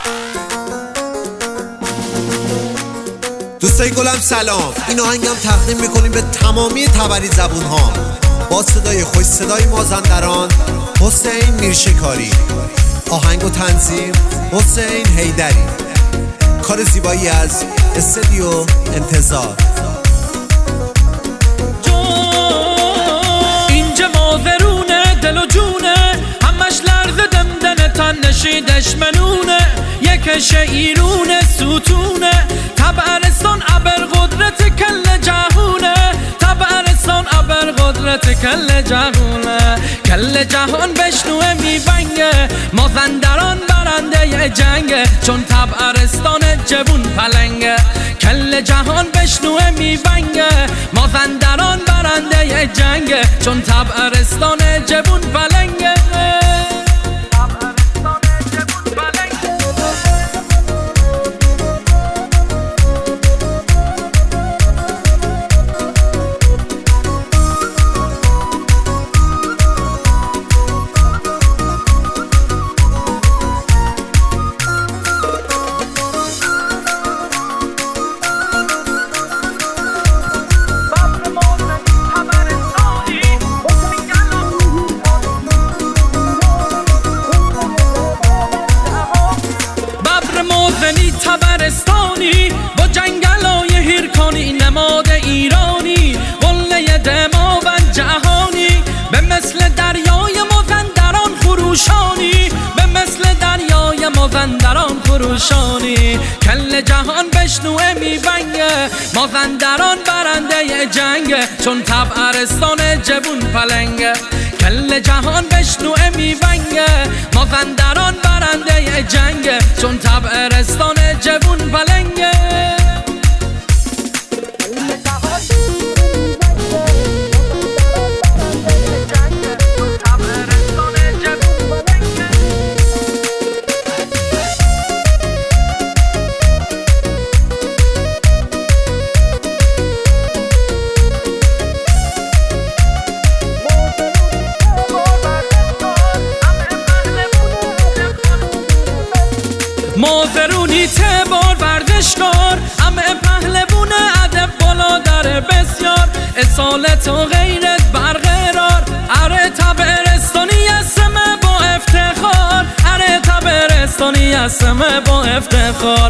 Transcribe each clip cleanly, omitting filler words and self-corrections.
دوستای گلم سلام، این آهنگم تقدیم میکنیم به تمامی تبری زبون ها با صدای خوش صدای مازندران حسین میرشکاری. آهنگ و تنظیم حسین حیدری. کار زیبایی از استودیو انتظار. اینجا مازرونه دل و جونه، همش لرز دمدن تن نشیدش منونه، یکش ایرونه ستونه، تبرستان ابر قدرت کل جهونه، تبرستان ابر قدرت کل جهونه، کل جهان بشنوه میبنگه، مازندران برنده جنگه، چون تبرستان جوون پلنگه، کل جهان بشنوه میبنگه، مازندران برنده جنگه، چون تبرستان جوون پلنگه. موزنی تبرستانی با جنگلای هیرکانی، نماد ایرانی قله دماوند جهانی، به مثل دریای مازندران خروشانی، به مثل دریای مازندران خروشانی، کل جهان بشنوه میبنگه، مازندران برنده جنگه، چون تبرستان جوون پلنگه، کل جهان بشنوه میبنگه، مازندران برنده جنگه، چون تبرستان جوون پلنگه. مازرونی تبار ورزشکار، همه پهلوون ادب بالا در بسیار، اصالت و غیرت برقرار، اره تبرستانی اسمه با افتخار، اره تبرستانی اسمه با افتخار،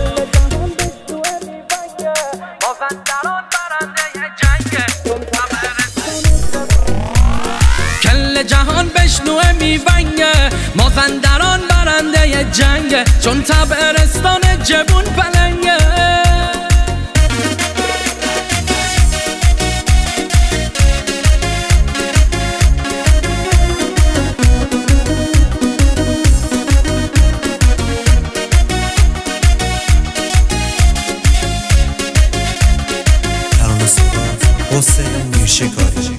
کل جهان بشنوه میبنگه، مازندران برنده جنگه، چون تبرستان جوون پلنگه. حسین میرشکاری.